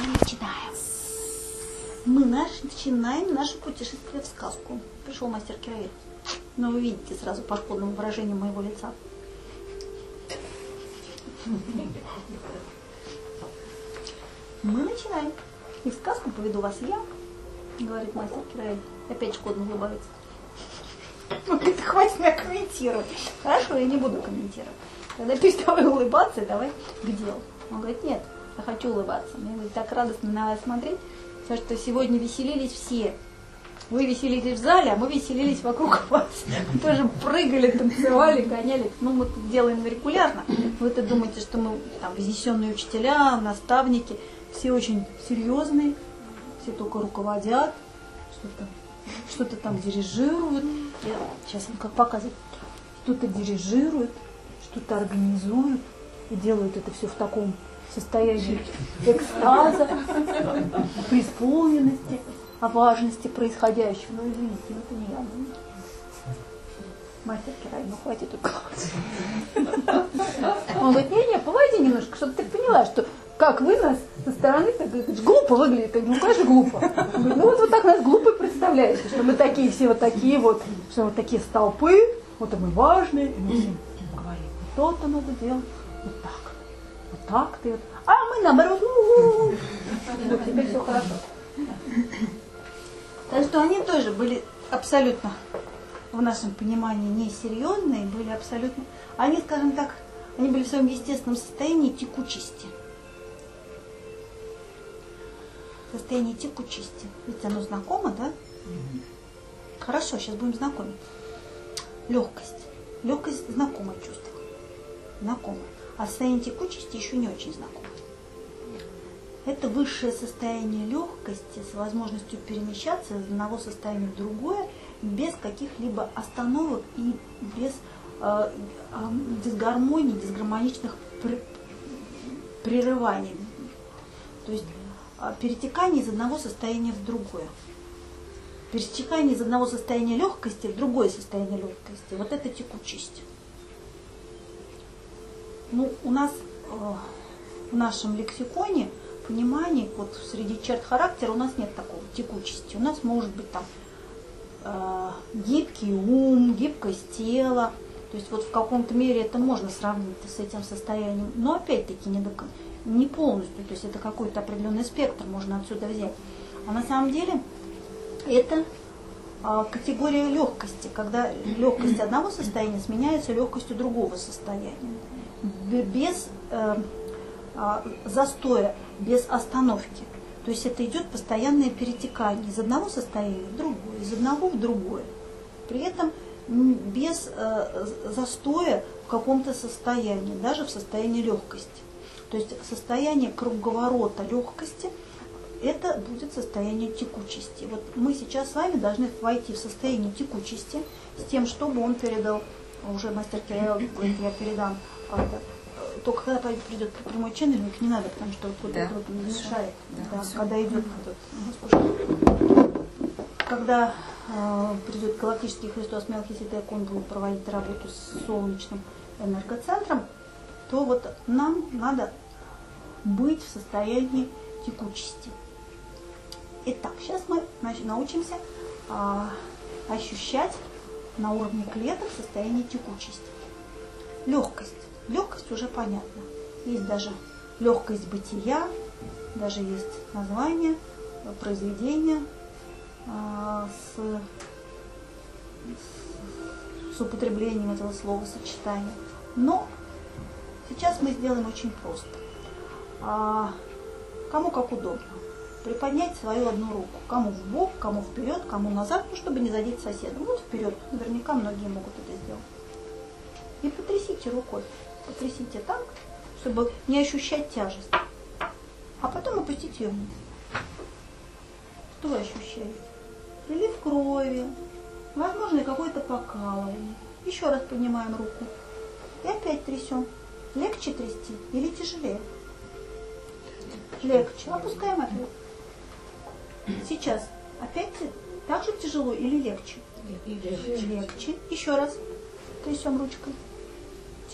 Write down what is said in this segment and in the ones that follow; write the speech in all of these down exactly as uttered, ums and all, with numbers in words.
начинаем. Мы наш, начинаем наше путешествие в сказку. Пришел мастер Кираэль. Но вы видите сразу по сходному выражению моего лица. Мы начинаем. И в сказку поведу вас я, говорит мастер Кираэль. Опять шкодно улыбается. Он говорит, хватит меня комментировать. Хорошо, я не буду комментировать. Когда переставай улыбаться, давай к делу. Он говорит, нет, я хочу улыбаться. Мне говорит, так радостно на вас смотреть, потому что сегодня веселились все. Вы веселились в зале, а мы веселились вокруг вас. Мы тоже прыгали, танцевали, гоняли. Ну, мы это делаем регулярно. Вы-то думаете, что мы там вознесенные учителя, наставники, все очень серьезные, все только руководят, что-то что-то там дирижируют. Я сейчас вам как показываю. Что-то дирижируют, что-то организуют и делают это все в таком состоянии экстаза, преисполненности, о важности происходящего. Ну, извините, ну это не я. Мастер Кираэль, ну хватит укладывать. Он говорит, не-не, поводи немножко, чтобы ты поняла, что как вы нас со стороны так говорит, глупо выглядит. Ну, конечно, глупо. Он говорит, ну вот, вот так нас глупо представляете, что мы такие все вот такие вот, что вот такие столпы, вот мы важные, и мы всем говорим, вот то-то надо делать, вот так, вот так ты вот, а мы наоборот, у-у-у. Вот теперь все хорошо. Так что они тоже были абсолютно, в нашем понимании, несерьезные, были абсолютно, они, скажем так, они были в своем естественном состоянии текучести. Состояние текучести. Ведь оно знакомо, да? Mm-hmm. Хорошо, сейчас будем знакомиться. Легкость. Легкость знакомое чувство. Знакомое. А состояние текучести еще не очень знакомо. Это высшее состояние легкости с возможностью перемещаться из одного состояния в другое без каких-либо остановок и без э, э, дисгармоний, дисгармоничных при, прерываний. То есть перетекание из одного состояния в другое. Перетекание из одного состояния легкости в другое состояние легкости. Вот это текучесть. Ну, у нас э, в нашем лексиконе, понимании, вот среди черт характера у нас нет такого текучести. У нас может быть там э, гибкий ум, гибкость тела. То есть вот в каком-то мере это можно сравнить с этим состоянием. Но опять-таки не до конца. Не полностью, то есть это какой-то определенный спектр можно отсюда взять. А на самом деле это а, категория легкости, когда легкость одного состояния сменяется легкостью другого состояния. Без э, а, застоя, без остановки. То есть это идет постоянное перетекание из одного состояния в другое, из одного в другое. При этом без э, застоя в каком-то состоянии, даже в состоянии легкости. То есть состояние круговорота легкости, это будет состояние текучести. Вот мы сейчас с вами должны войти в состояние текучести с тем, чтобы он передал, уже мастер Кираэль, я передам, это, только когда придет прямой ченнелинг, не надо, потому что вот это вот мешает, да, да, когда идет этот, когда э, придет галактический Христос Мелхиседек, он будет проводить работу с солнечным энергоцентром, то вот нам надо быть в состоянии текучести. Итак, сейчас мы значит, научимся а, ощущать на уровне клеток состояние текучести. Легкость. Легкость уже понятна. Есть даже легкость бытия, даже есть название произведения а, с, с употреблением этого словосочетания. Но сейчас мы сделаем очень просто. А, кому как удобно. Приподнять свою одну руку. Кому в бок, кому вперед, кому назад, ну, чтобы не задеть соседа. Вот вперед. Наверняка многие могут это сделать. И потрясите рукой. Потрясите так, чтобы не ощущать тяжесть. А потом опустите ее вниз. Что вы ощущаете? Прилив крови. Возможно, какое-то покалывание. Еще раз поднимаем руку. И опять трясем. Легче трясти или тяжелее? Легче. Опускаем опять. Сейчас. Опять так же тяжело или легче? Легче. Легче. Еще раз. Трясем ручкой.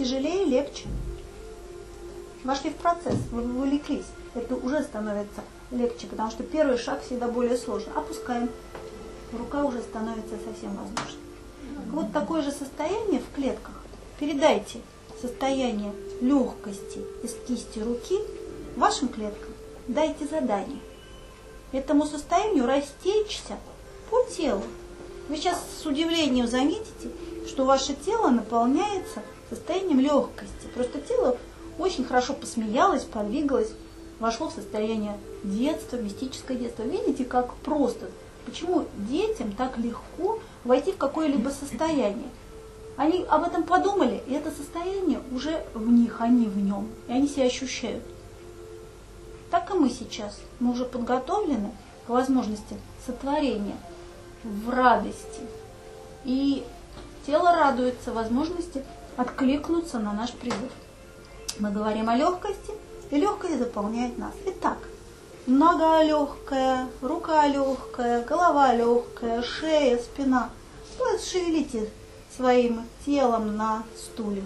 Тяжелее, легче. Вошли в процесс. Вы вовлеклись. Это уже становится легче, потому что первый шаг всегда более сложный. Опускаем. Рука уже становится совсем воздушной. Вот такое же состояние в клетках. Передайте состояние легкости из кисти руки вашим клеткам. Дайте задание этому состоянию растечься по телу. Вы сейчас с удивлением заметите, что ваше тело наполняется состоянием легкости. Просто тело очень хорошо посмеялось, подвигалось, вошло в состояние детства, мистическое детство. Видите, как просто. Почему детям так легко войти в какое-либо состояние? Они об этом подумали, и это состояние уже в них, они в нем, и они себя ощущают. Так и мы сейчас. Мы уже подготовлены к возможности сотворения в радости. И тело радуется возможности откликнуться на наш призыв. Мы говорим о легкости, и легкость заполняет нас. Итак, нога легкая, рука легкая, голова легкая, шея, спина. Вот шевелите своим телом на стуле.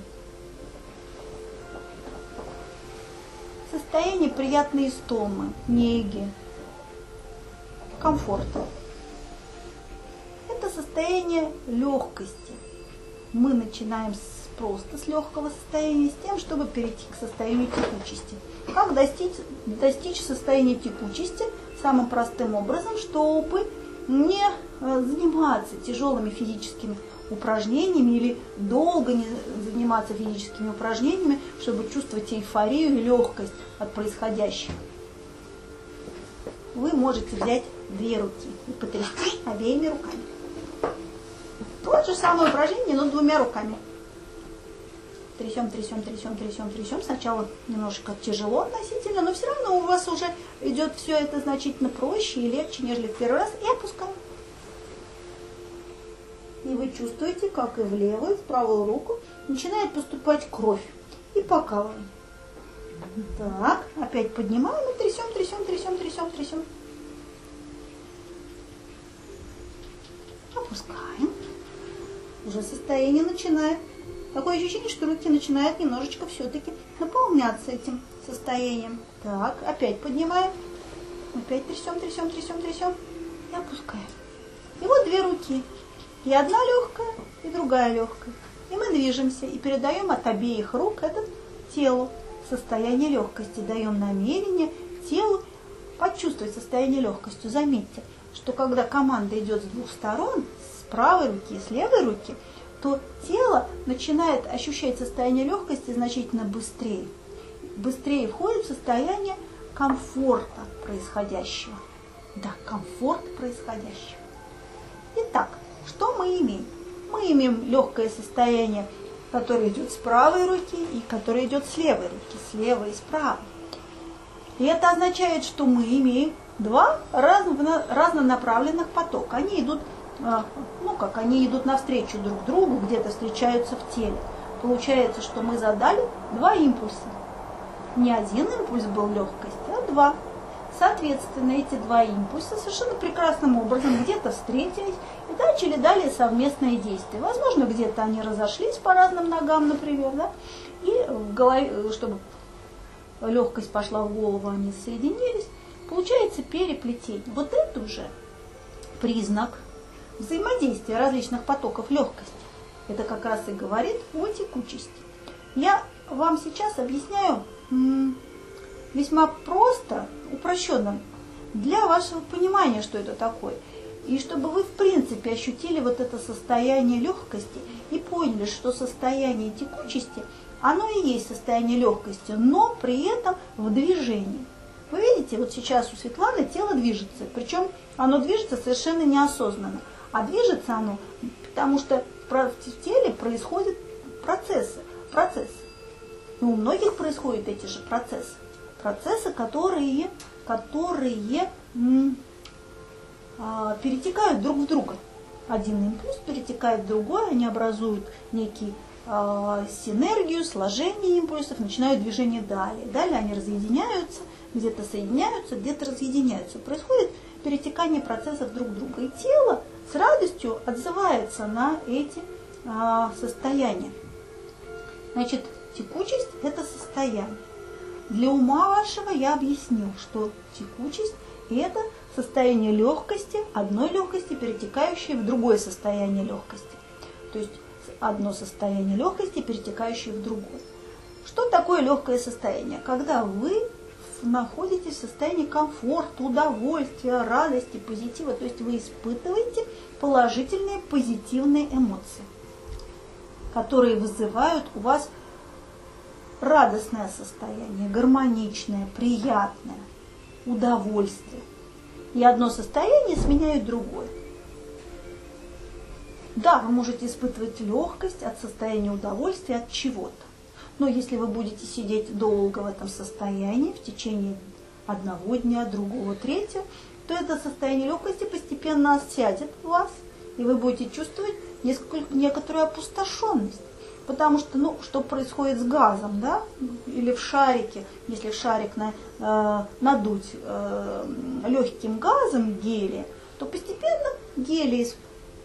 Состояние приятной истомы, неги, комфорта. Это состояние легкости. Мы начинаем с, просто с легкого состояния, с тем, чтобы перейти к состоянию текучести. Как достичь, достичь состояния текучести? Самым простым образом, чтобы не заниматься тяжелыми физическими упражнениями или долго не заниматься физическими упражнениями, чтобы чувствовать эйфорию и легкость от происходящего. Вы можете взять две руки и потрясти обеими руками. То же самое упражнение, но двумя руками. Трясем, трясем, трясем, трясем, трясем. Сначала немножко тяжело относительно, но все равно у вас уже идет все это значительно проще и легче, нежели в первый раз. И опускаем. И вы чувствуете, как и в левую, в правую руку начинает поступать кровь и покалывание. Так, опять поднимаем и трясем, трясем, трясем, трясем, трясем. Опускаем. Уже состояние начинает. Такое ощущение, что руки начинают немножечко все-таки наполняться этим состоянием. Так, опять поднимаем. Опять трясем, трясем, трясем, трясем. И опускаем. И вот две руки. И одна легкая, и другая легкая. И мы движемся и передаем от обеих рук это телу. Состояние легкости. Даем намерение телу почувствовать состояние легкости. Заметьте, что когда команда идет с двух сторон, с правой руки и с левой руки, то тело начинает ощущать состояние легкости значительно быстрее. Быстрее входит в состояние комфорта происходящего. Да, комфорт происходящего. Итак, что мы имеем? Мы имеем легкое состояние, которое идет с правой руки и которое идет с левой руки, слева и справа. И это означает, что мы имеем два разно, разнонаправленных потока. Они идут, ну как, они идут навстречу друг другу, где-то встречаются в теле. Получается, что мы задали два импульса. Не один импульс был легкости, а два. Соответственно, эти два импульса совершенно прекрасным образом где-то встретились и начали далее совместные действия. Возможно, где-то они разошлись по разным ногам, например, да? И в голове, чтобы легкость пошла в голову, они соединились. Получается переплетение. Вот это уже признак взаимодействия различных потоков легкости. Это как раз и говорит о текучести. Я вам сейчас объясняю весьма просто, упрощенно, для вашего понимания, что это такое. И чтобы вы, в принципе, ощутили вот это состояние легкости и поняли, что состояние текучести, оно и есть состояние легкости, но при этом в движении. Вы видите, вот сейчас у Светланы тело движется, причем оно движется совершенно неосознанно. А движется оно, потому что в теле происходят процессы. процессы. И у многих происходят эти же процессы. Процессы, которые, которые м, а, перетекают друг в друга. Один импульс перетекает в другой, они образуют некий а, синергию, сложение импульсов, начинают движение далее. Далее они разъединяются, где-то соединяются, где-то разъединяются. Происходит перетекание процессов друг друга. И тело с радостью отзывается на эти а, состояния. Значит, текучесть – это состояние. Для ума вашего я объяснил, что текучесть – это состояние легкости, одной легкости, перетекающей в другое состояние легкости. То есть одно состояние легкости, перетекающее в другое. Что такое легкое состояние? Когда вы находитесь в состоянии комфорта, удовольствия, радости, позитива, то есть вы испытываете положительные, позитивные эмоции, которые вызывают у вас радостное состояние, гармоничное, приятное, удовольствие. И одно состояние сменяет другое. Да, вы можете испытывать легкость от состояния удовольствия, от чего-то. Но если вы будете сидеть долго в этом состоянии, в течение одного дня, другого, третьего, то это состояние легкости постепенно осядет в вас, и вы будете чувствовать несколько, некоторую опустошенность. Потому что, ну, что происходит с газом, да, или в шарике, если шарик на, э, надуть э, легким газом гелия, то постепенно гелий ис,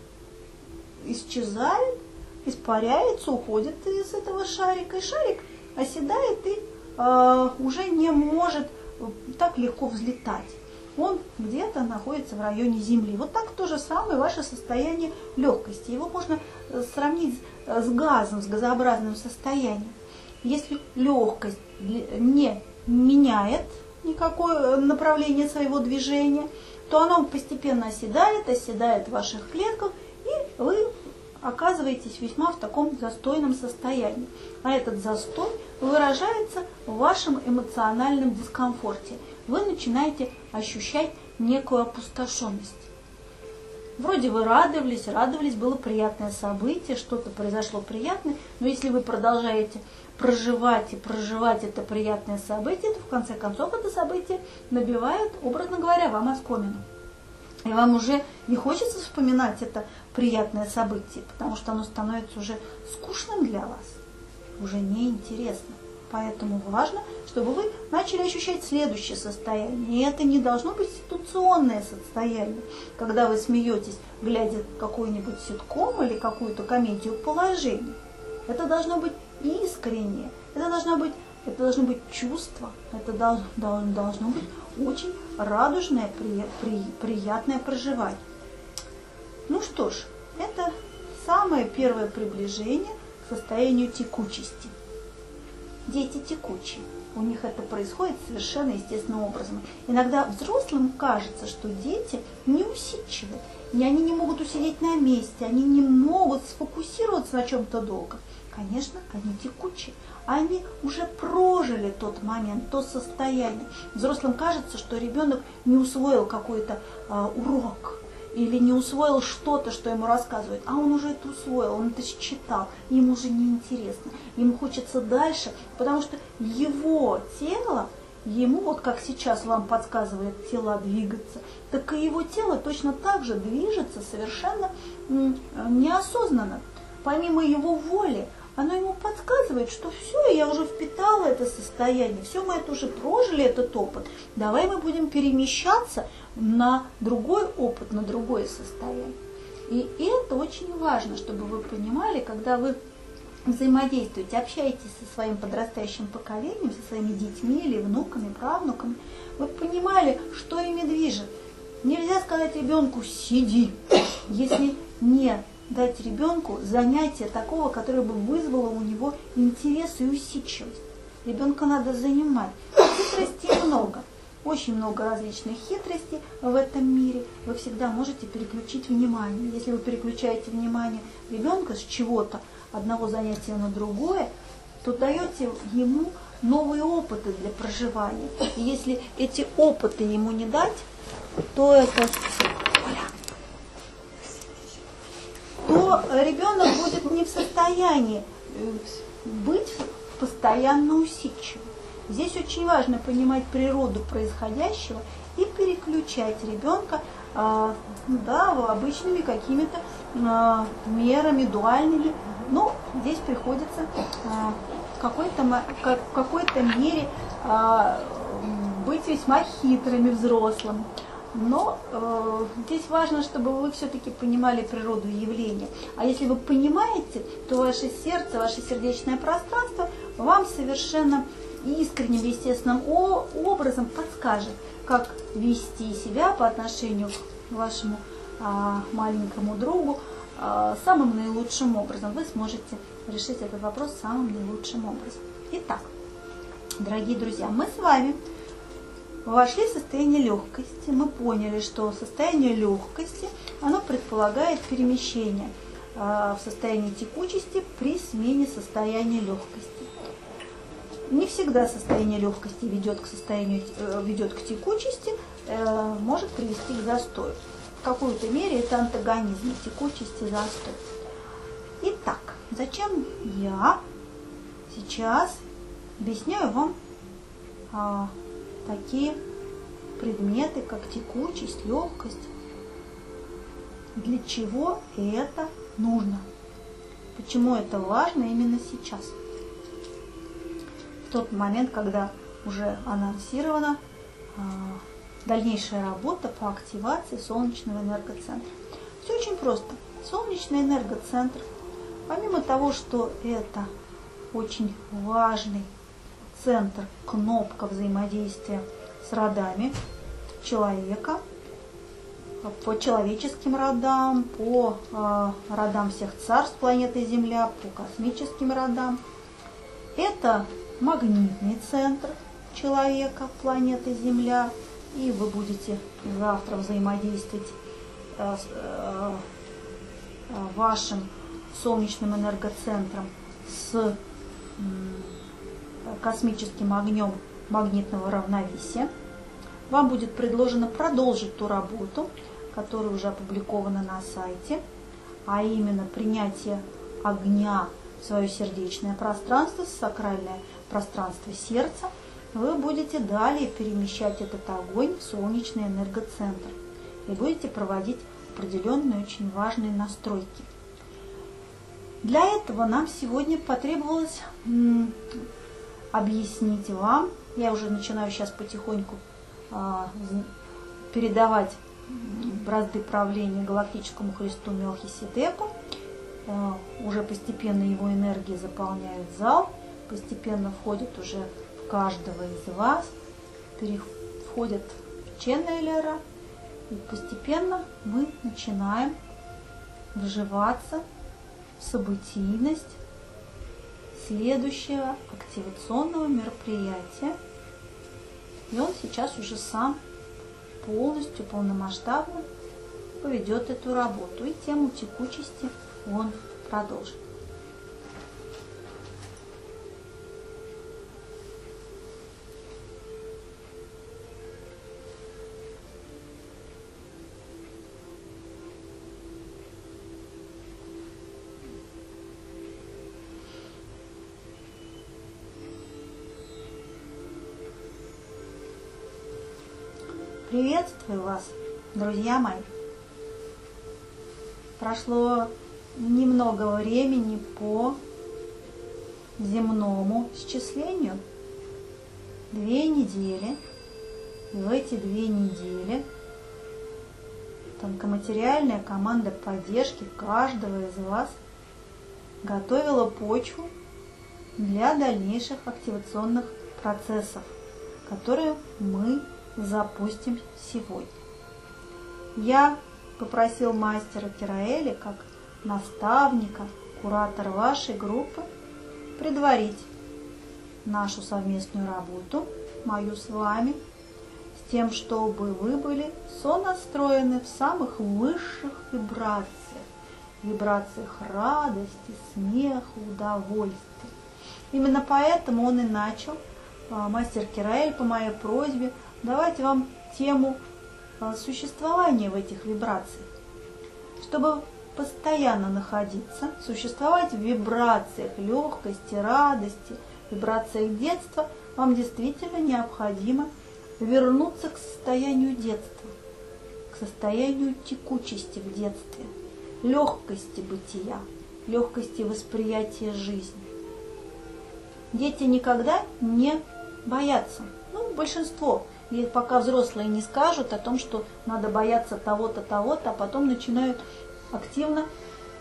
исчезает, испаряется, уходит из этого шарика, и шарик оседает и э, уже не может так легко взлетать. Он где-то находится в районе Земли. Вот так то же самое ваше состояние легкости. Его можно сравнить с газом, с газообразным состоянием. Если легкость не меняет никакое направление своего движения, то оно постепенно оседает, оседает в ваших клетках, и вы оказываетесь весьма в таком застойном состоянии. А этот застой выражается в вашем эмоциональном дискомфорте. Вы начинаете ощущать некую опустошенность. Вроде вы радовались, радовались, было приятное событие, что-то произошло приятное, но если вы продолжаете проживать и проживать это приятное событие, то в конце концов это событие набивает, образно говоря, вам оскомину. И вам уже не хочется вспоминать это приятное событие, потому что оно становится уже скучным для вас, уже неинтересно. Поэтому важно, чтобы вы начали ощущать следующее состояние. И это не должно быть ситуационное состояние, когда вы смеетесь, глядя какой-нибудь ситком или какую-то комедию положений. Это должно быть искреннее, это должно быть, это должно быть чувство, это должно, должно быть очень радужное, при, при, приятное проживание. Ну что ж, это самое первое приближение к состоянию текучести. Дети текучие, у них это происходит совершенно естественным образом. Иногда взрослым кажется, что дети неусидчивы, и они не могут усидеть на месте, они не могут сфокусироваться на чем-то долго. Конечно, они текучие, они уже прожили тот момент, то состояние. Взрослым кажется, что ребенок не усвоил какой-то а, урок, или не усвоил что-то, что ему рассказывают, а он уже это усвоил, он это считал, ему уже неинтересно, ему хочется дальше, потому что его тело, ему, вот как сейчас вам подсказывает тела двигаться, так и его тело точно так же движется совершенно неосознанно. Помимо его воли, оно ему подсказывает, что все, я уже впитала это состояние, все, мы это уже прожили, этот опыт. Давай мы будем перемещаться на другой опыт, на другое состояние. И это очень важно, чтобы вы понимали, когда вы взаимодействуете, общаетесь со своим подрастающим поколением, со своими детьми или внуками, правнуками, вы понимали, что ими движет. Нельзя сказать ребенку «сиди», если не дать ребенку занятие такого, которое бы вызвало у него интерес и усидчивость. Ребенка надо занимать. Хитростей много. Очень много различных хитростей в этом мире. Вы всегда можете переключить внимание. Если вы переключаете внимание ребенка с чего-то, одного занятия на другое, то даете ему новые опыты для проживания. И если эти опыты ему не дать, то это... то ребенок будет не в состоянии быть постоянно усидчивым. Здесь очень важно понимать природу происходящего и переключать ребенка э, да, обычными какими-то э, мерами, дуальными. Но здесь приходится э, в какой-то, в какой-то мере э, быть весьма хитрыми взрослыми. Но э, здесь важно, чтобы вы все-таки понимали природу явления. А если вы понимаете, то ваше сердце, ваше сердечное пространство вам совершенно искренним, естественным образом подскажет, как вести себя по отношению к вашему а, маленькому другу а, самым наилучшим образом. Вы сможете решить этот вопрос самым наилучшим образом. Итак, дорогие друзья, мы с вами вошли в состояние легкости. Мы поняли, что состояние легкости, оно предполагает перемещение в состоянии текучести при смене состояния легкости. Не всегда состояние легкости ведет к, состоянию, ведет к текучести, может привести к застою. В какой-то мере это антагонизм текучести и застой. Итак, зачем я сейчас объясняю вам а, такие предметы, как текучесть, легкость? Для чего это нужно? Почему это важно именно сейчас? В тот момент, когда уже анонсирована а, дальнейшая работа по активации солнечного энергоцентра. Все очень просто. Солнечный энергоцентр, помимо того, что это очень важный центр, кнопка взаимодействия с родами человека, по человеческим родам, по э, родам всех царств планеты Земля, по космическим родам. Это магнитный центр человека, планеты Земля, и вы будете завтра взаимодействовать э, с э, вашим солнечным энергоцентром с э, космическим огнем магнитного равновесия. Вам будет предложено продолжить ту работу, которая уже опубликована на сайте, а именно принятие огня в свое сердечное пространство, сакральное пространство сердца. Вы будете далее перемещать этот огонь в солнечный энергоцентр и будете проводить определенные очень важные настройки. Для этого нам сегодня потребовалось м, объяснить вам, я уже начинаю сейчас потихоньку а, передавать бразды правления галактическому Христу Мелхиседеку. А, уже постепенно его энергии заполняют зал, постепенно входят уже в каждого из вас, переходят в ченнелера, и постепенно мы начинаем вживаться в событийность следующего активационного мероприятия. И он сейчас уже сам полностью, полномасштабно поведет эту работу. И тему текучести он продолжит. Приветствую вас, друзья мои. Прошло немного времени по земному счислению. Две недели. И в эти две недели тонкоматериальная команда поддержки каждого из вас готовила почву для дальнейших активационных процессов, которые мы запустим сегодня. Я попросил мастера Кираэля, как наставника, куратора вашей группы, предварить нашу совместную работу, мою с вами, с тем, чтобы вы были сонастроены в самых высших вибрациях, вибрациях радости, смеха, удовольствия. Именно поэтому он и начал, мастер Кираэль, по моей просьбе, давать вам тему существования в этих вибрациях, чтобы постоянно находиться, существовать в вибрациях легкости, радости, вибрациях детства. Вам действительно необходимо вернуться к состоянию детства, к состоянию текучести в детстве, легкости бытия, легкости восприятия жизни. Дети никогда не боятся, ну, большинство. И пока взрослые не скажут о том, что надо бояться того-то, того-то, а потом начинают активно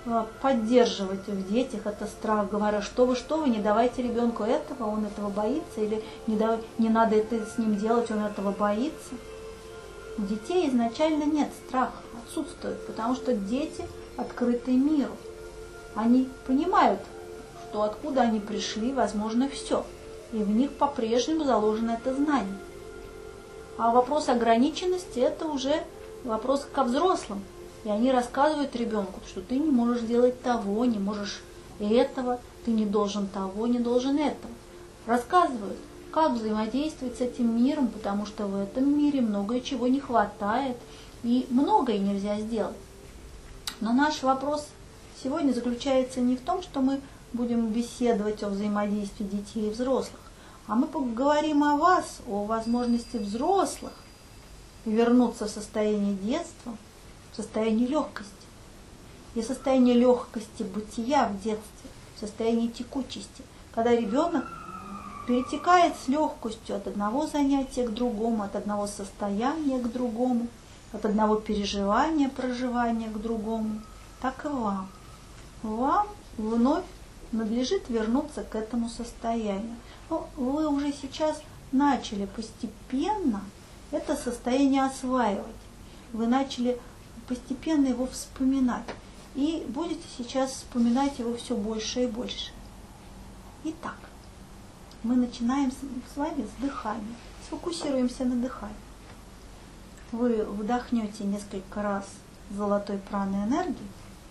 поддерживать в детях это страх, говоря, что вы, что вы, не давайте ребенку этого, он этого боится, или не, да, не надо это с ним делать, он этого боится. У детей изначально нет страха, отсутствует, потому что дети открыты миру. Они понимают, что откуда они пришли, возможно, все. И в них по-прежнему заложено это знание. А вопрос ограниченности – это уже вопрос ко взрослым. И они рассказывают ребенку, что ты не можешь делать того, не можешь этого, ты не должен того, не должен этого. Рассказывают, как взаимодействовать с этим миром, потому что в этом мире многое чего не хватает, и многое нельзя сделать. Но наш вопрос сегодня заключается не в том, что мы будем беседовать о взаимодействии детей и взрослых, а мы поговорим о вас, о возможности взрослых вернуться в состояние детства, в состоянии легкости. И состояние легкости бытия в детстве, в состоянии текучести, когда ребенок перетекает с легкостью от одного занятия к другому, от одного состояния к другому, от одного переживания, проживания к другому, так и вам. Вам вновь надлежит вернуться к этому состоянию. Но вы уже сейчас начали постепенно это состояние осваивать. Вы начали постепенно его вспоминать. И будете сейчас вспоминать его все больше и больше. Итак, мы начинаем с вами с дыхания. Сфокусируемся на дыхании. Вы вдохнете несколько раз золотой праны энергии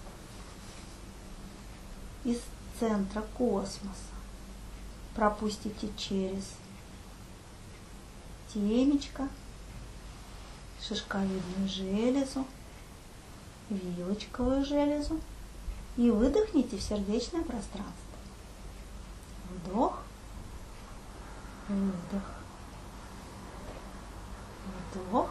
из центра космоса. Пропустите через темечко, шишковидную железу, вилочковую железу и выдохните в сердечное пространство. Вдох, выдох, вдох,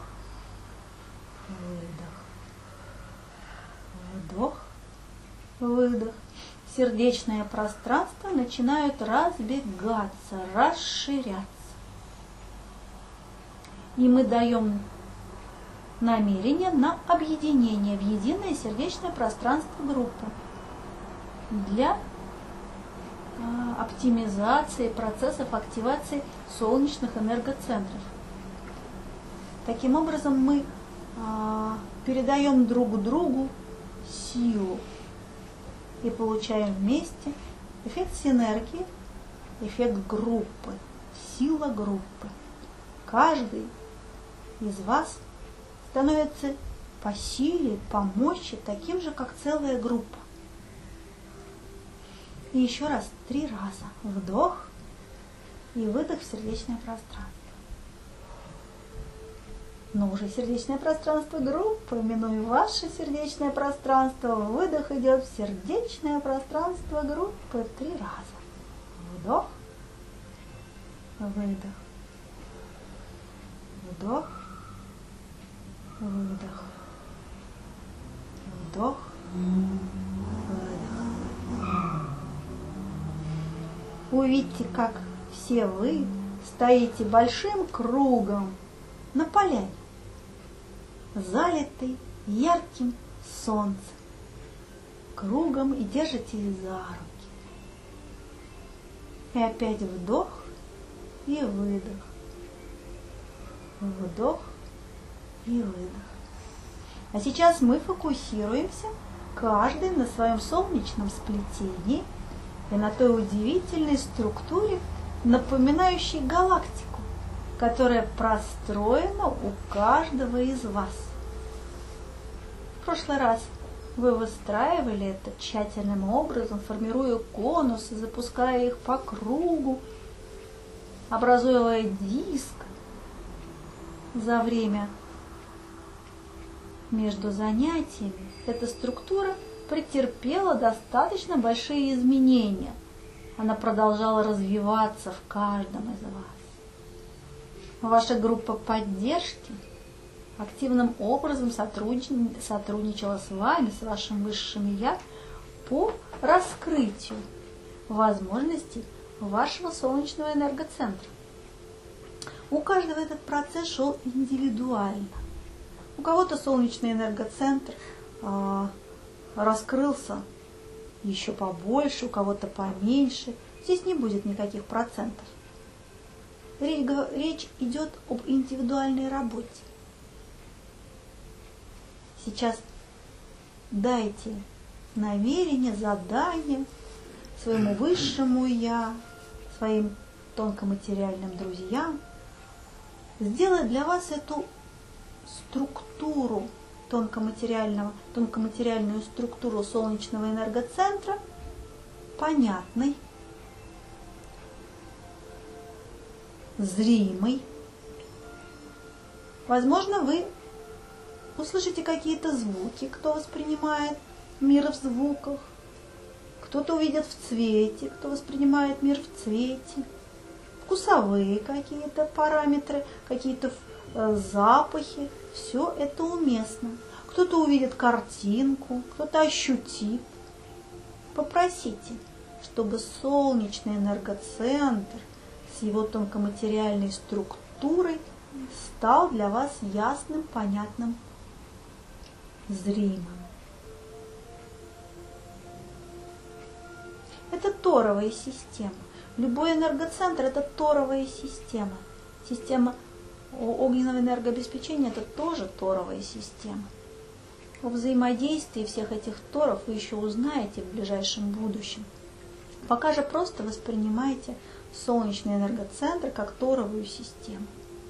выдох, вдох, выдох. Сердечное пространство начинает разбегаться, расширяться. И мы даем намерение на объединение в единое сердечное пространство группы для э, оптимизации процессов активации солнечных энергоцентров. Таким образом мы э, передаем друг другу силу и получаем вместе эффект синергии, эффект группы, сила группы. Каждый из вас становится по силе, по мощи таким же, как целая группа. И еще раз, три раза. Вдох и выдох в сердечное пространство. Но уже сердечное пространство группы, минуя ваше сердечное пространство, выдох идет в сердечное пространство группы три раза. Вдох, выдох, вдох, выдох, вдох, выдох. Увидьте, как все вы стоите большим кругом на поляне, залитый ярким солнцем, кругом, и держите за руки. И опять вдох и выдох. Вдох и выдох. А сейчас мы фокусируемся, каждый на своем солнечном сплетении и на той удивительной структуре, напоминающей галактику, которая простроена у каждого из вас. В прошлый раз вы выстраивали это тщательным образом, формируя конусы, запуская их по кругу, образуя диск. За время между занятиями эта структура претерпела достаточно большие изменения. Она продолжала развиваться в каждом из вас. Ваша группа поддержки активным образом сотрудничала с вами, с вашим высшим Я, по раскрытию возможностей вашего солнечного энергоцентра. У каждого этот процесс шел индивидуально. У кого-то солнечный энергоцентр э, раскрылся еще побольше, у кого-то поменьше. Здесь не будет никаких процентов. Речь, речь идет об индивидуальной работе. Сейчас дайте намерение, задание своему высшему Я, своим тонкоматериальным друзьям сделать для вас эту структуру тонкоматериального, тонкоматериальную структуру солнечного энергоцентра понятной, зримой. Возможно, вы услышите какие-то звуки, кто воспринимает мир в звуках, кто-то увидит в цвете, кто воспринимает мир в цвете, вкусовые какие-то параметры, какие-то э, запахи, все это уместно. Кто-то увидит картинку, кто-то ощутит. Попросите, чтобы солнечный энергоцентр с его тонкоматериальной структурой стал для вас ясным, понятным, зримым. Это торовая система. Любой энергоцентр – это торовая система. Система огненного энергообеспечения – это тоже торовая система. О взаимодействии всех этих торов вы еще узнаете в ближайшем будущем. Пока же просто воспринимайте солнечный энергоцентр как торовую систему.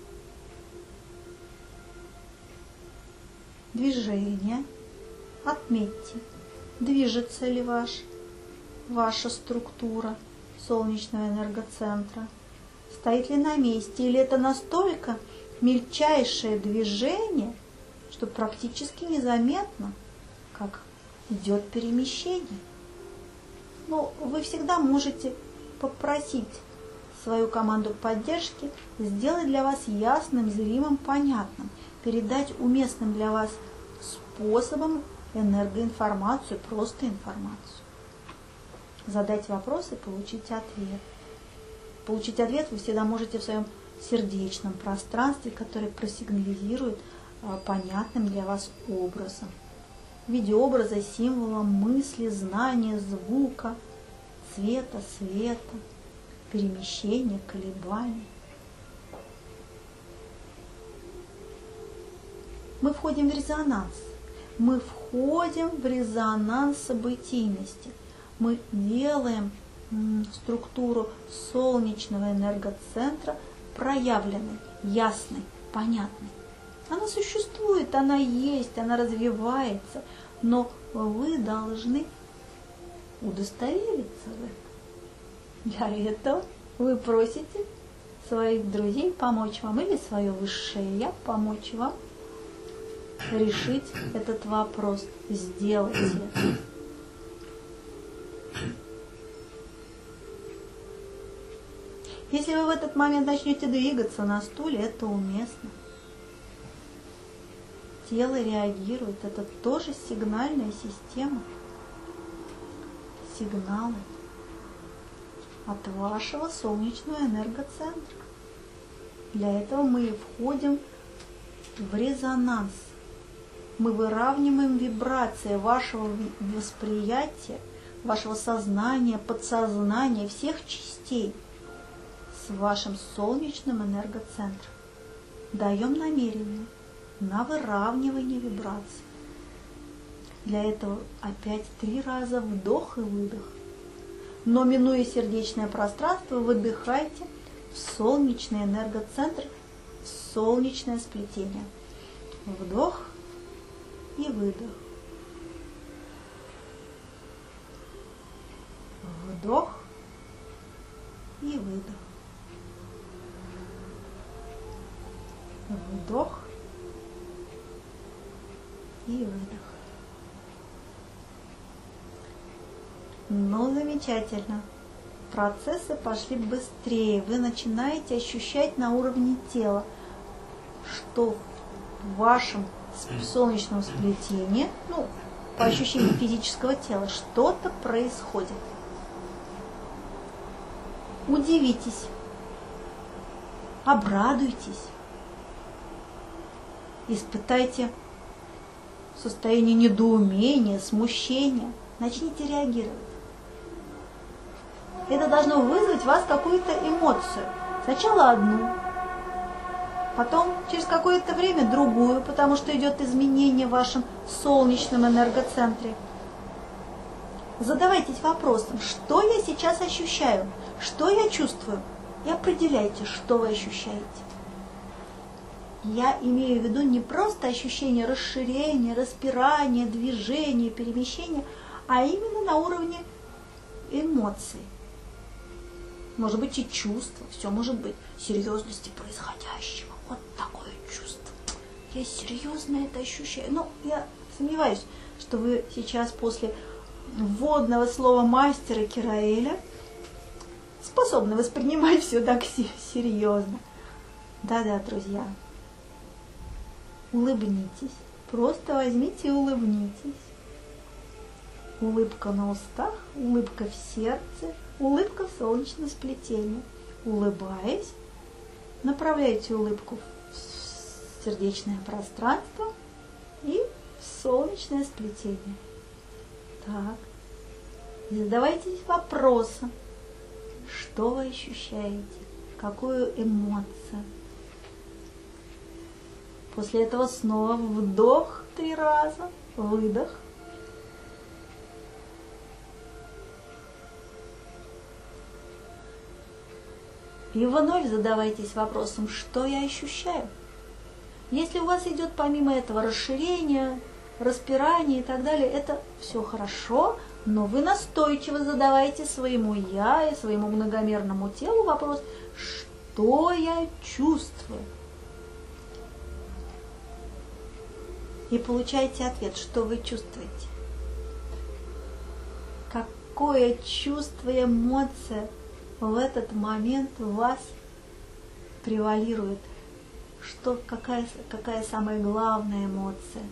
Движение. Отметьте, движется ли ваш, ваша структура солнечного энергоцентра, стоит ли на месте, или это настолько мельчайшее движение, что практически незаметно, как идет перемещение. Но вы всегда можете попросить свою команду поддержки сделать для вас ясным, зримым, понятным, передать уместным для вас способом энергоинформацию, просто информацию. Задать вопрос и получить ответ. Получить ответ вы всегда можете в своем сердечном пространстве, которое просигнализирует понятным для вас образом. В виде образа, символа, мысли, знания, звука, цвета, света, перемещения, колебаний. Мы входим в резонанс. Мы входим в резонанс событийности. Мы делаем м, структуру солнечного энергоцентра проявленной, ясной, понятной. Она существует, она есть, она развивается, но вы должны удостовериться в этом. Для этого вы просите своих друзей помочь вам или свое высшее Я помочь вам решить этот вопрос, сделать это. Если вы в этот момент начнете двигаться на стуле, это уместно. Тело реагирует, это тоже сигнальная система. Сигналы от вашего солнечного энергоцентра. Для этого мы входим в резонанс. Мы выравниваем вибрации вашего восприятия, вашего сознания, подсознания, всех частей с вашим солнечным энергоцентром. Даем намерение на выравнивание вибраций. Для этого опять три раза вдох и выдох. Но минуя сердечное пространство, выдыхайте в солнечный энергоцентр, в солнечное сплетение. Вдох и выдох. Вдох и выдох. Вдох и выдох. Ну, замечательно. Процессы пошли быстрее. Вы начинаете ощущать на уровне тела, что в вашем солнечном сплетении, ну, по ощущению физического тела, что-то происходит. Удивитесь, обрадуйтесь, испытайте в состоянии недоумения, смущения, начните реагировать. Это должно вызвать в вас какую-то эмоцию. Сначала одну, потом через какое-то время другую, потому что идет изменение в вашем солнечном энергоцентре. Задавайтесь вопросом, что я сейчас ощущаю, что я чувствую, и определяйте, что вы ощущаете. Я имею в виду не просто ощущение расширения, распирания, движения, перемещения, а именно на уровне эмоций. Может быть и чувства, все может быть, серьезности происходящего. Вот такое чувство. Я серьезно это ощущаю. Но я сомневаюсь, что вы сейчас после вводного слова мастера Кираэля способны воспринимать все так серьезно. Да-да, друзья. Улыбнитесь. Просто возьмите и улыбнитесь. Улыбка на устах, улыбка в сердце, улыбка в солнечном сплетении. Улыбаясь, направляйте улыбку в сердечное пространство и в солнечное сплетение. Так. И задавайтесь вопросом, что вы ощущаете, какую эмоцию. После этого снова вдох три раза, выдох. И вновь задавайтесь вопросом, что я ощущаю. Если у вас идет помимо этого расширение, распирание и так далее, это все хорошо, но вы настойчиво задавайте своему «я» и своему многомерному телу вопрос, что я чувствую. И получаете ответ, что вы чувствуете. Какое чувство, эмоция в этот момент у вас превалирует? Что, какая, какая самая главная эмоция?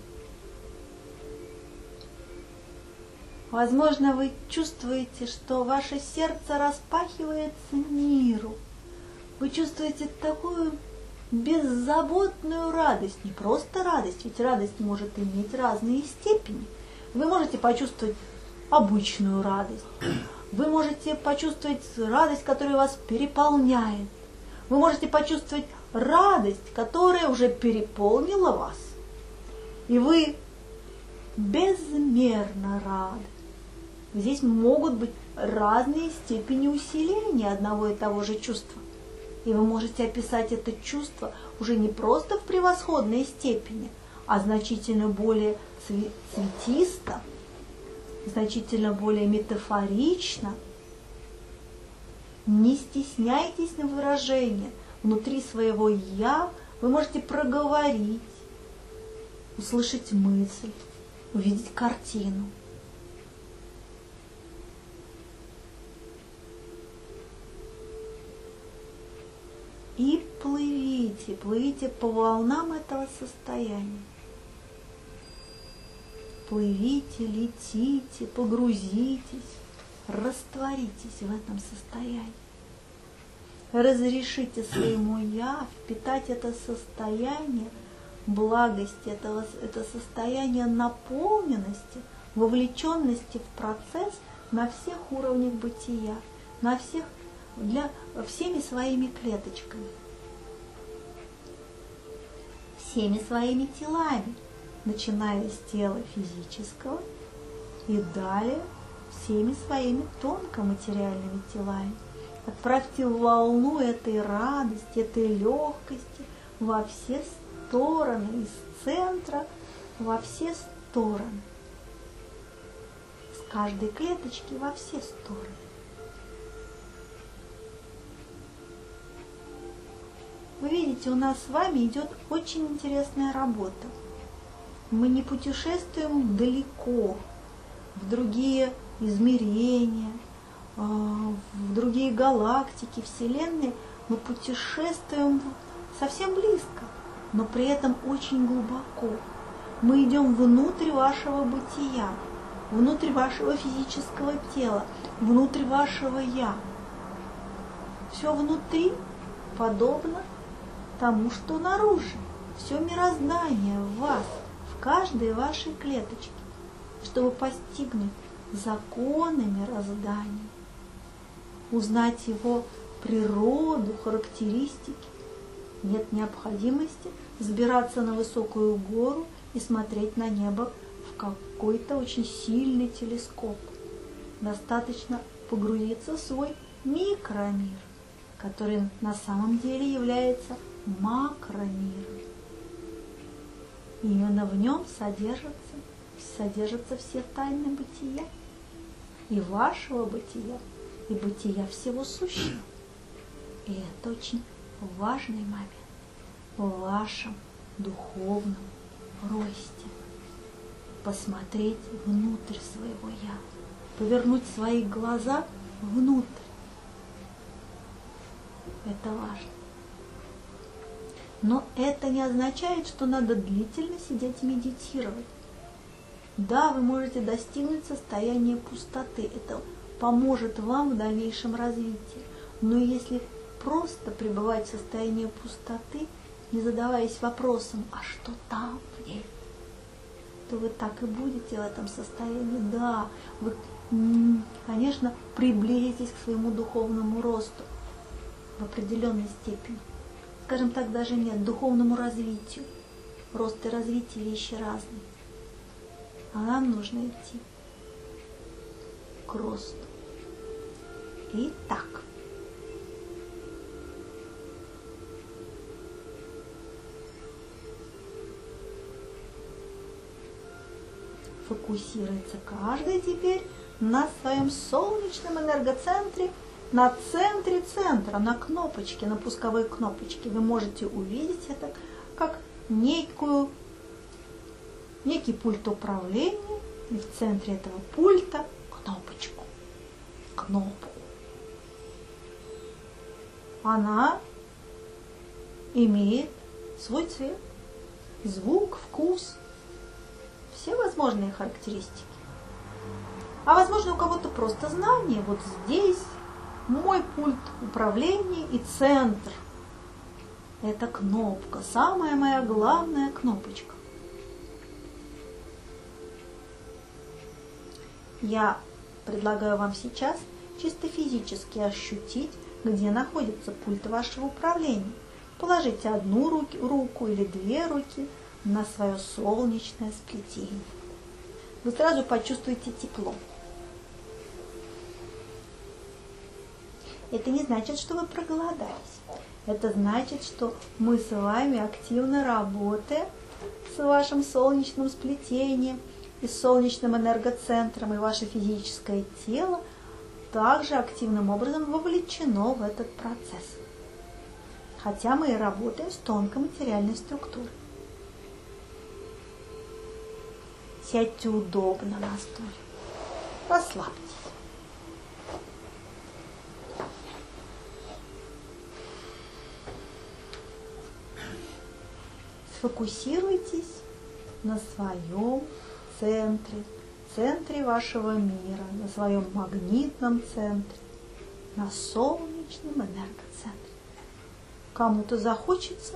Возможно, вы чувствуете, что ваше сердце распахивается миру. Вы чувствуете такую беззаботную радость, не просто радость, ведь радость может иметь разные степени. Вы можете почувствовать обычную радость, вы можете почувствовать радость, которая вас переполняет, вы можете почувствовать радость, которая уже переполнила вас, и вы безмерно рады. Здесь могут быть разные степени усиления одного и того же чувства. И вы можете описать это чувство уже не просто в превосходной степени, а значительно более цветисто, значительно более метафорично. Не стесняйтесь на выражение. Внутри своего «я» вы можете проговорить, услышать мысль, увидеть картину. И плывите, плывите по волнам этого состояния. Плывите, летите, погрузитесь, растворитесь в этом состоянии. Разрешите своему «я» впитать это состояние благости, это, это состояние наполненности, вовлеченности в процесс на всех уровнях бытия, на всех для всеми своими клеточками, всеми своими телами, начиная с тела физического и далее всеми своими тонкоматериальными телами. Отправьте волну этой радости, этой легкости во все стороны, из центра во все стороны, с каждой клеточки во все стороны. Вы видите, у нас с вами идет очень интересная работа. Мы не путешествуем далеко, в другие измерения, в другие галактики, вселенные. Мы путешествуем совсем близко, но при этом очень глубоко. Мы идем внутрь вашего бытия, внутрь вашего физического тела, внутрь вашего «я». Все внутри подобно тому, что наружу. Все мироздание в вас, в в каждой вашей клеточке, чтобы постигнуть законы мироздания, узнать его природу, характеристики. Нет необходимости взбираться на высокую гору и смотреть на небо в какой-то очень сильный телескоп. Достаточно погрузиться в свой микромир, который на самом деле является макромиром. Именно в нем содержатся, содержатся все тайны бытия, и вашего бытия, и бытия всего сущего. И это очень важный момент в вашем духовном росте. Посмотреть внутрь своего «я», повернуть свои глаза внутрь. Это важно. Но это не означает, что надо длительно сидеть и медитировать. Да, вы можете достигнуть состояния пустоты. Это поможет вам в дальнейшем развитии. Но если просто пребывать в состоянии пустоты, не задаваясь вопросом, а что там в ней, то вы так и будете в этом состоянии. Да, вы, конечно, приблизитесь к своему духовному росту в определенной степени. Скажем так, даже нет, духовному развитию. Рост и развитие вещи разные. А нам нужно идти к росту. Итак. Фокусируется каждый теперь на своем солнечном энергоцентре, на центре центра, на кнопочке, на пусковой кнопочке. Вы можете увидеть это как некую, некий пульт управления, и в центре этого пульта кнопочку, кнопку. Она имеет свой цвет, звук, вкус, все возможные характеристики. А возможно, у кого-то просто знание. Вот здесь мой пульт управления и центр. Это кнопка, самая моя главная кнопочка. Я предлагаю вам сейчас чисто физически ощутить, где находится пульт вашего управления. Положите одну руку, руку или две руки на свое солнечное сплетение. Вы сразу почувствуете тепло. Это не значит, что вы проголодались. Это значит, что мы с вами активно работаем с вашим солнечным сплетением и с солнечным энергоцентром, и ваше физическое тело также активным образом вовлечено в этот процесс. Хотя мы и работаем с тонкой материальной структурой. Сядьте удобно на стуле. Расслабьтесь. Сфокусируйтесь на своем центре, центре вашего мира, на своем магнитном центре, на солнечном энергоцентре. Кому-то захочется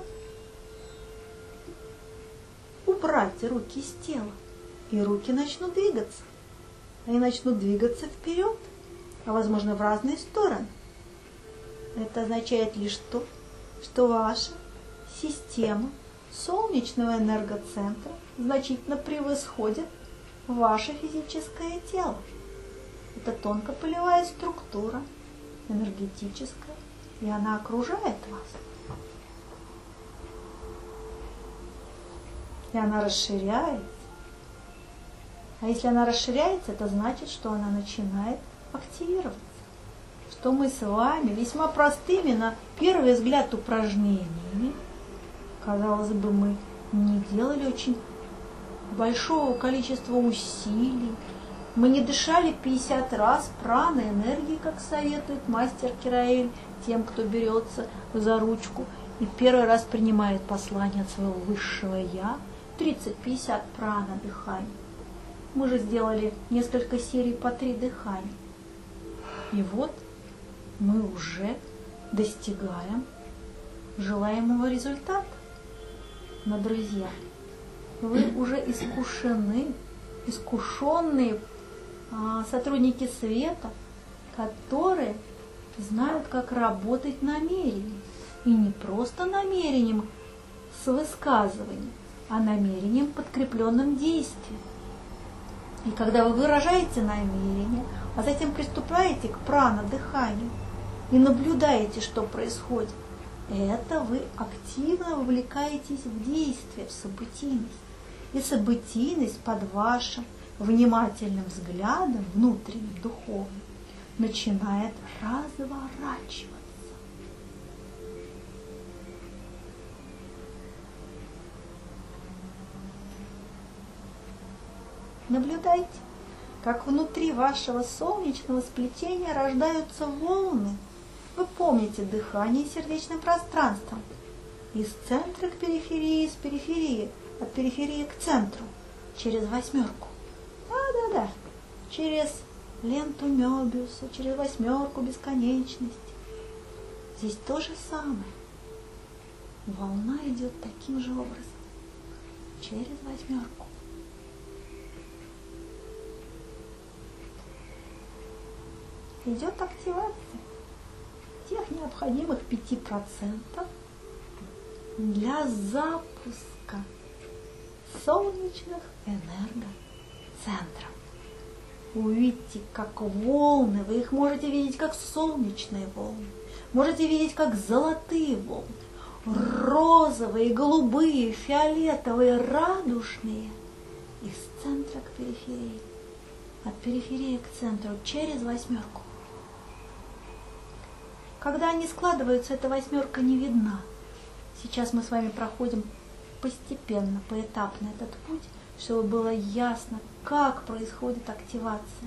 убрать руки с тела, и руки начнут двигаться. Они начнут двигаться вперед, а возможно в разные стороны. Это означает лишь то, что ваша система солнечного энергоцентра значительно превосходит ваше физическое тело. Это тонкополевая структура, энергетическая, и она окружает вас. И она расширяется. А если она расширяется, это значит, что она начинает активироваться. Что мы с вами весьма простыми, на первый взгляд, упражнениями, казалось бы, мы не делали очень большого количества усилий, мы не дышали пятьдесят раз праной энергией, как советует мастер Кираэль, тем, кто берется за ручку и первый раз принимает послание от своего высшего Я, тридцать-пятьдесят прана дыханий. Мы же сделали несколько серий по три дыхания. И вот мы уже достигаем желаемого результата. Но, друзья, вы уже искушены, искушенные а, сотрудники света, которые знают, как работать намерением. И не просто намерением с высказыванием, а намерением, подкрепленным действием. И когда вы выражаете намерение, а затем приступаете к прана-дыханию и наблюдаете, что происходит, это вы активно вовлекаетесь в действие, в событийность. И событийность под вашим внимательным взглядом, внутренним, духовным, начинает разворачиваться. Наблюдайте, как внутри вашего солнечного сплетения рождаются волны. Вы помните дыхание и сердечное пространство. Из центра к периферии, из периферии, от периферии к центру, через восьмерку. Да-да-да, через ленту Мёбиуса, через восьмерку бесконечности. Здесь то же самое. Волна идет таким же образом, через восьмерку. Идет активация тех необходимых пяти процентов для запуска солнечных энергоцентров. Увидите, как волны, вы их можете видеть как солнечные волны, можете видеть как золотые волны, розовые, голубые, фиолетовые, радужные, из центра к периферии, от периферии к центру, через восьмерку. Когда они складываются, эта восьмерка не видна. Сейчас мы с вами проходим постепенно, поэтапно этот путь, чтобы было ясно, как происходит активация.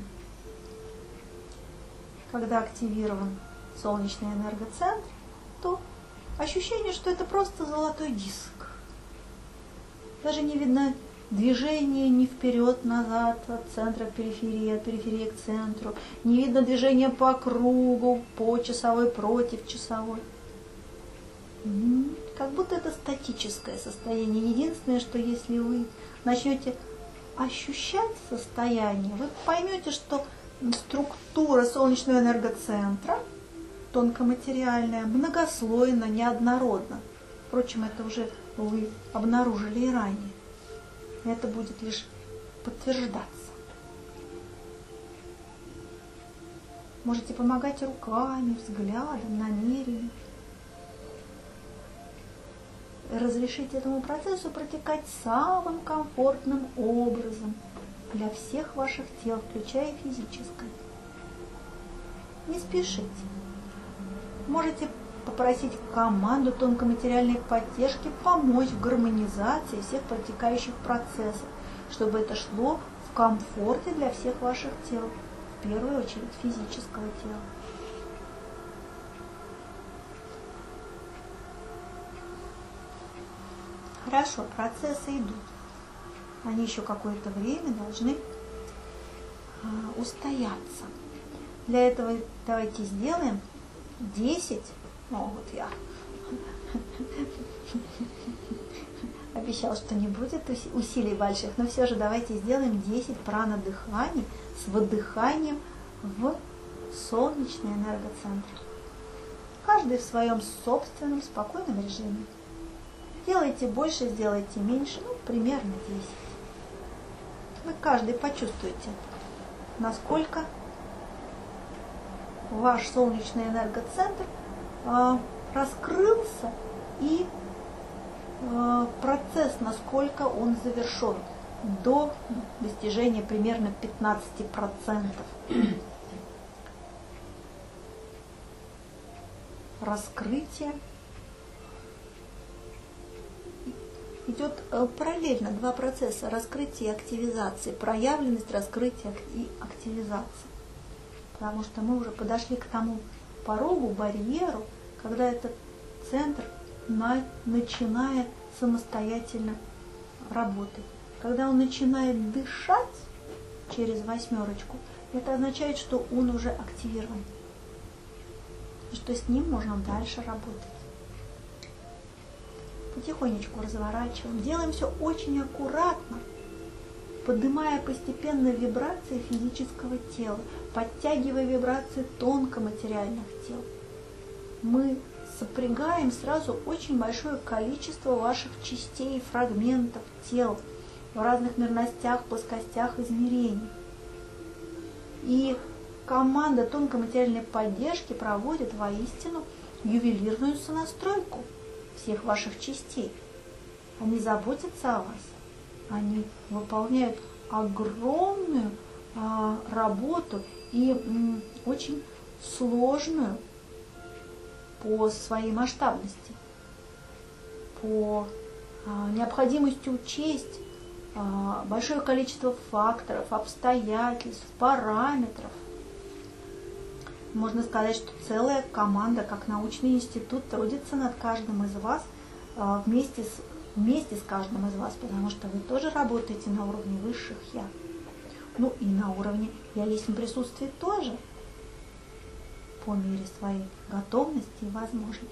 Когда активирован солнечный энергоцентр, то ощущение, что это просто золотой диск. Даже не видно движение ни вперед-назад, от центра к периферии, от периферии к центру. Не видно движения по кругу, по часовой, против часовой. Как будто это статическое состояние. Единственное, что если вы начнете ощущать состояние, вы поймете, что структура солнечного энергоцентра, тонкоматериальная, многослойна, неоднородна. Впрочем, это уже вы обнаружили и ранее. Это будет лишь подтверждаться. Можете помогать руками, взглядом, намерением. Разрешить этому процессу протекать самым комфортным образом для всех ваших тел, включая физическое. Не спешите. Можете попросить команду тонкоматериальной поддержки помочь в гармонизации всех протекающих процессов, чтобы это шло в комфорте для всех ваших тел, в первую очередь физического тела. Хорошо, процессы идут. Они еще какое-то время должны а, устояться. Для этого давайте сделаем десять. О, вот я обещал, что не будет усилий больших, но все же давайте сделаем десять пранадыханий с выдыханием в солнечный энергоцентр. Каждый в своем собственном спокойном режиме. Делайте больше, сделайте меньше, ну, примерно десять. Вы каждый почувствуете, насколько ваш солнечный энергоцентр э, раскрылся и э, процесс, насколько он завершен до достижения примерно пятнадцати процентов. Раскрытие идет параллельно, два процесса: раскрытие и активизации, проявленность, раскрытие и активизация. Потому что мы уже подошли к тому порогу, барьеру, когда этот центр на, начинает самостоятельно работать. Когда он начинает дышать через восьмерочку, это означает, что он уже активирован, что с ним можно дальше работать. потихонечку разворачиваем. Делаем все очень аккуратно, поднимая постепенно вибрации физического тела, подтягивая вибрации тонкоматериальных тел. Мы сопрягаем сразу очень большое количество ваших частей, фрагментов тел в разных мирностях, плоскостях, измерений. И команда тонкоматериальной поддержки проводит воистину ювелирную сонастройку всех ваших частей. Они заботятся о вас, они выполняют огромную а, работу и м, очень сложную по своей масштабности, по а, необходимости учесть а, большое количество факторов, обстоятельств, параметров. Можно сказать, что целая команда, как научный институт, трудится над каждым из вас а, вместе с, вместе с каждым из вас, потому что вы тоже работаете на уровне высших «я». Ну и на уровне «я есть в присутствии» тоже, по мере своей готовности и возможностей.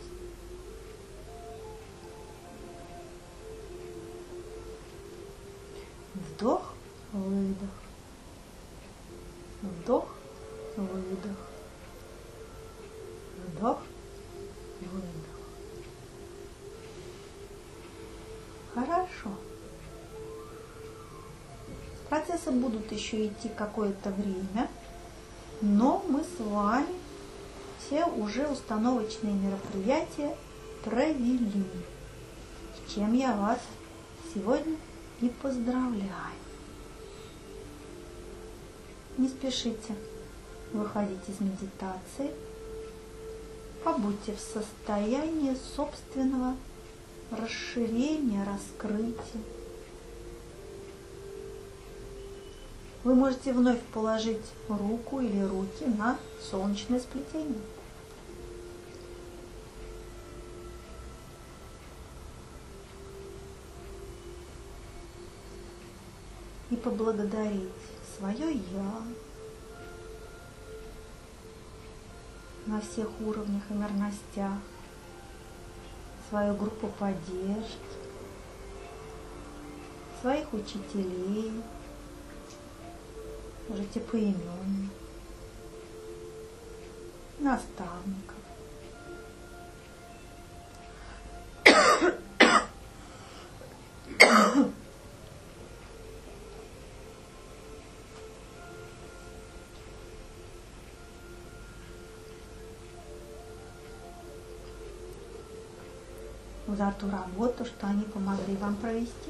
Вдох, выдох. Вдох, выдох. Вдох, выдох. Хорошо. Процессы будут еще идти какое-то время, но мы с вами все уже установочные мероприятия провели, с чем я вас сегодня и поздравляю. Не спешите выходить из медитации, побудьте в состоянии собственного расширения, раскрытия. Вы можете вновь положить руку или руки на солнечное сплетение. И поблагодарить свое «Я» на всех уровнях и мирностях, свою группу поддержки, своих учителей, можете поименно, наставников. За ту работу, что они помогли вам провести.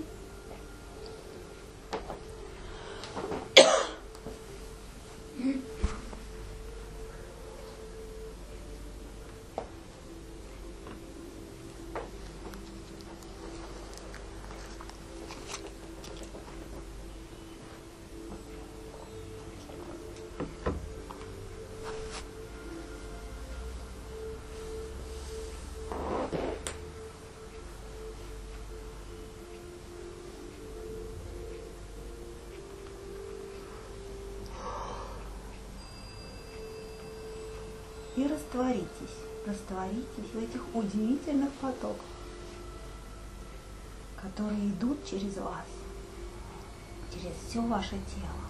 И растворитесь, растворитесь в этих удивительных потоках, которые идут через вас, через все ваше тело.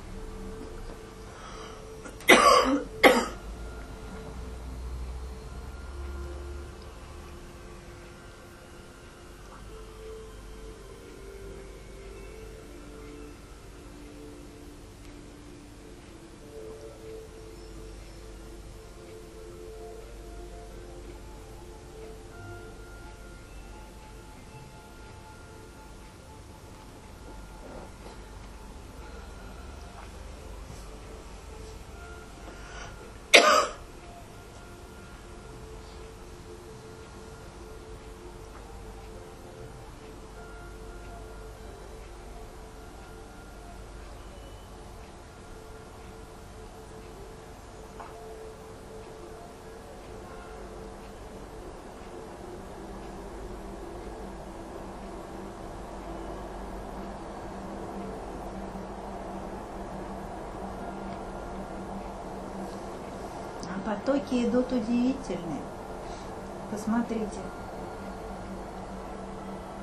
Потоки идут удивительные. Посмотрите.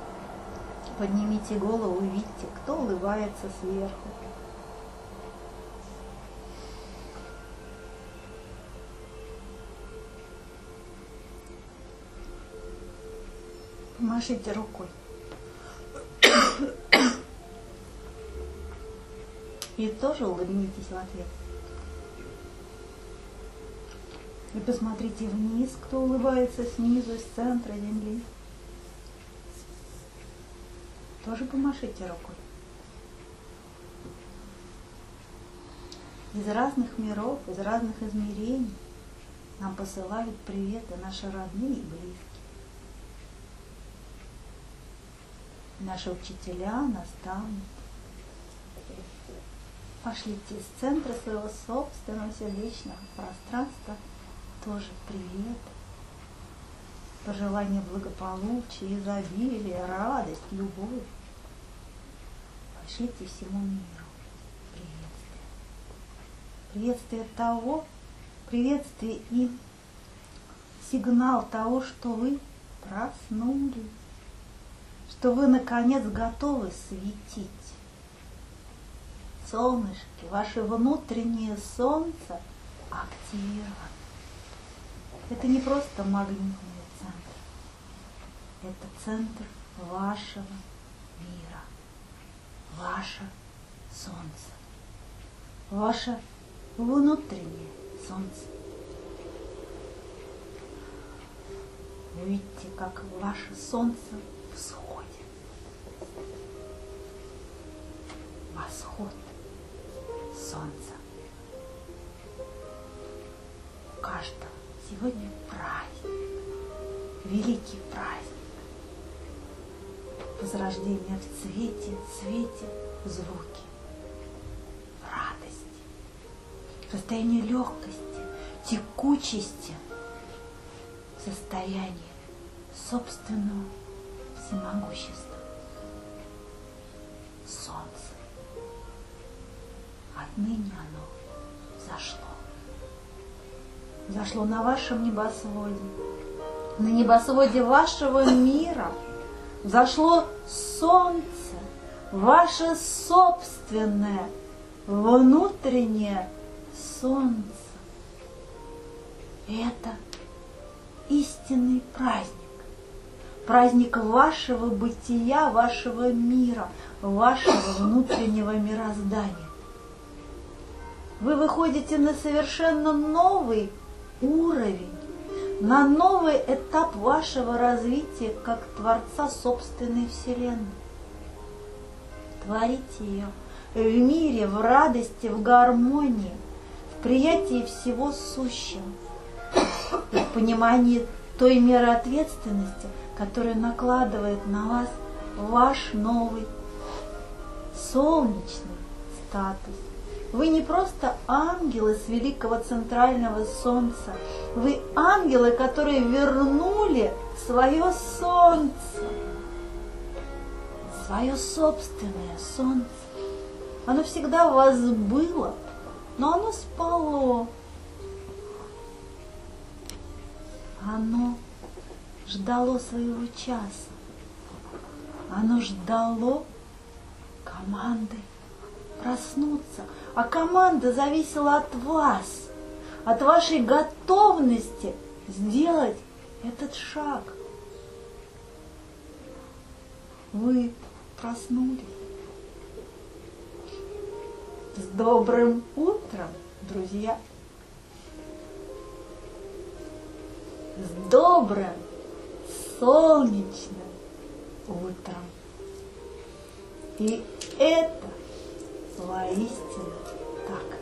Поднимите голову и видите, кто улыбается сверху. Помашите рукой. И тоже улыбнитесь в ответ. И посмотрите вниз, кто улыбается снизу, из центра земли. Тоже помашите рукой. Из разных миров, из разных измерений нам посылают приветы наши родные и близкие. Наши учителя, наставники. Пошлите из центра своего собственного сердечного пространства тоже привет. Пожелание благополучия, изобилия, радость, любовь. Пошлите всему миру приветствие. Приветствие того, приветствие и сигнал того, что вы проснулись, что вы наконец готовы светить. Солнышки, ваше внутреннее солнце активировано. Это не просто магнитный центр. Это центр вашего мира. Ваше солнце. Ваше внутреннее солнце. Вы видите, как ваше солнце всходит. Восход солнца. У каждого сегодня праздник, великий праздник. Возрождение в цвете, свете, звуке, радости, состояние легкости, текучести, состояние собственного всемогущества. Солнце. Отныне оно зашло. Зашло на вашем небосводе, на небосводе вашего мира. Зашло солнце, ваше собственное внутреннее солнце. Это истинный праздник. Праздник вашего бытия, вашего мира, вашего внутреннего мироздания. Вы выходите на совершенно новый уровень, на новый этап вашего развития как Творца собственной Вселенной. Творите ее в мире, в радости, в гармонии, в приятии всего сущего, и в понимании той меры ответственности, которая накладывает на вас ваш новый солнечный статус. Вы не просто ангелы с великого центрального солнца. Вы ангелы, которые вернули свое солнце. Свое собственное солнце. Оно всегда у вас было, но оно спало. Оно ждало своего часа. Оно ждало команды проснуться. А команда зависела от вас, от вашей готовности сделать этот шаг. Вы проснулись. С добрым утром, друзья! С добрым солнечным утром! И это воистину так.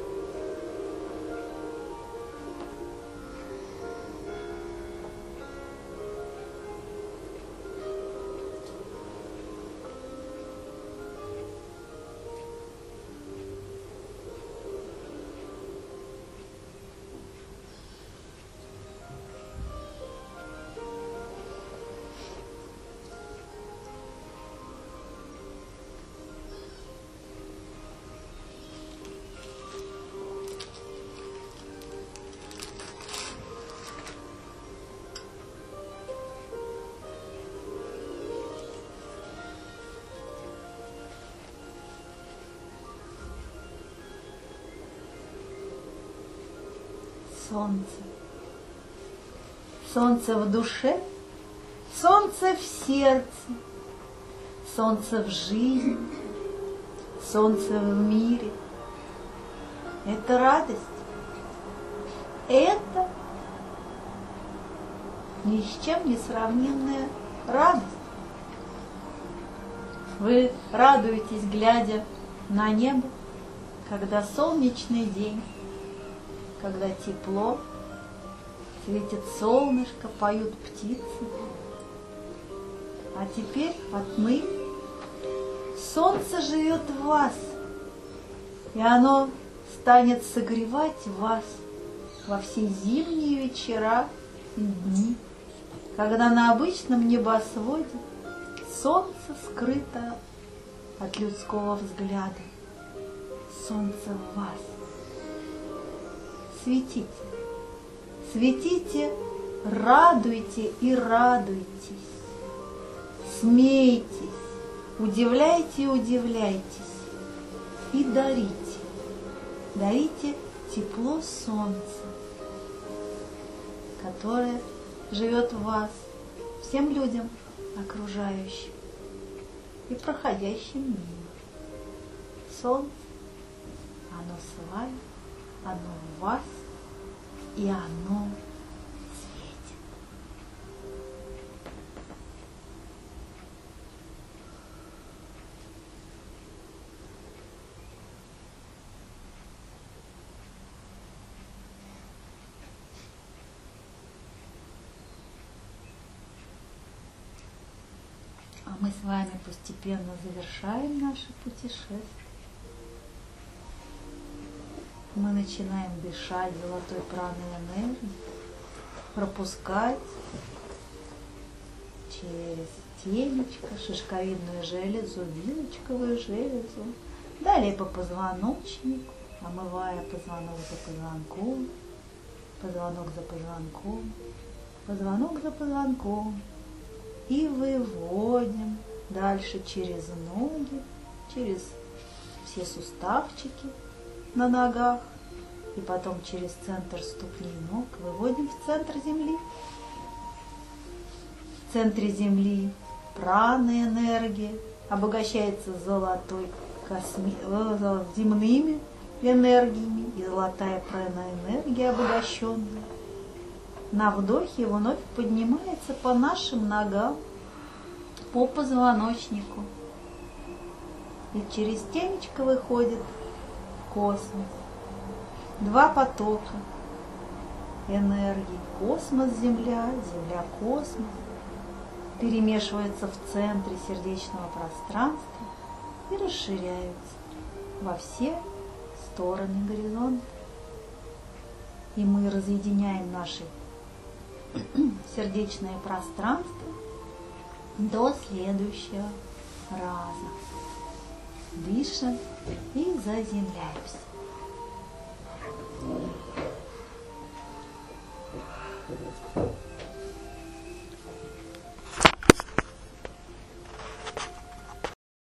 солнце. Солнце в душе, солнце в сердце, солнце в жизни, солнце в мире. Это радость. Это ни с чем не сравненная радость. Вы радуетесь, глядя на небо, когда солнечный день, когда тепло, светит солнышко, поют птицы. А теперь отныне солнце живет в вас, и оно станет согревать вас во все зимние вечера и дни, когда на обычном небосводе солнце скрыто от людского взгляда. Солнце в вас. Светите, светите, радуйте и радуйтесь, смейтесь, удивляйте и удивляйтесь, и дарите, дарите тепло солнца, которое живет в вас, всем людям окружающим и проходящим мимо. Солнце, оно с вами, оно в вас, и оно светит. А мы с вами постепенно завершаем наше путешествие. Мы начинаем дышать золотой праной энергией, пропускать через темечко, шишковидную железу, вилочковую железу, далее по позвоночнику, омывая позвонок за позвонком, позвонок за позвонком, позвонок за позвонком, и выводим дальше через ноги, через все суставчики на ногах, и потом через центр ступней ног выводим в центр земли. В центре земли прана энергия обогащается золотой косми... земными энергиями, и золотая прана энергия обогащенная на вдохе вновь поднимается по нашим ногам, по позвоночнику, и через темечко выходит космос. Два потока энергии. Космос-Земля, Земля-космос перемешиваются в центре сердечного пространства и расширяются во все стороны горизонта. И мы разъединяем наши сердечное пространство до следующего раза. Дышим и заземляемся. Thank you.